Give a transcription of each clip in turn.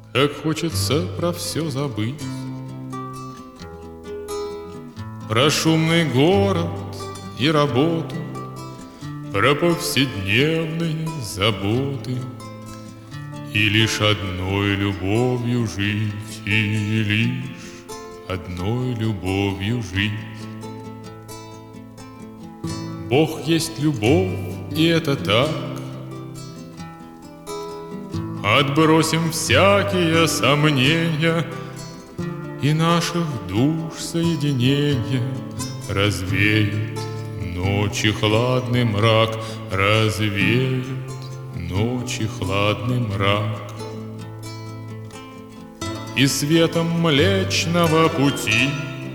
Как хочется про все забыть, про шумный город и работу, про повседневные заботы, и лишь одной любовью жить, и лишь одной любовью жить. Бог есть любовь, и это так. Отбросим всякие сомнения, и наших душ соединение развеет ночи хладный мрак, развеет ночи хладный мрак. И светом Млечного Пути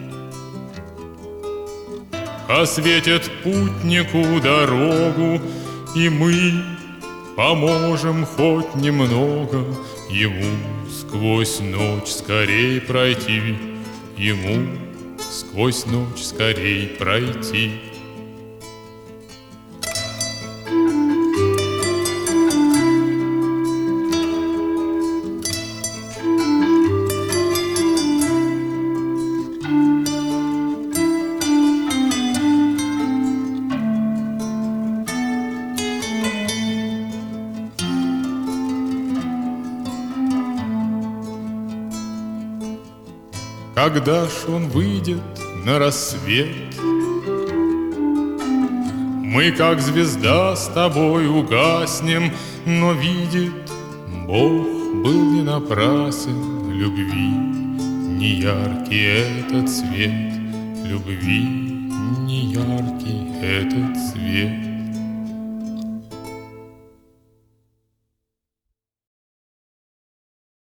осветит путнику дорогу, и мы поможем хоть немного ему сквозь ночь скорей пройти, ему сквозь ночь скорей пройти. Когда ж он выйдет на рассвет, мы, как звезда, с тобой угаснем, но видит Бог, был не напрасен любви, не яркий этот цвет, любви не яркий этот цвет.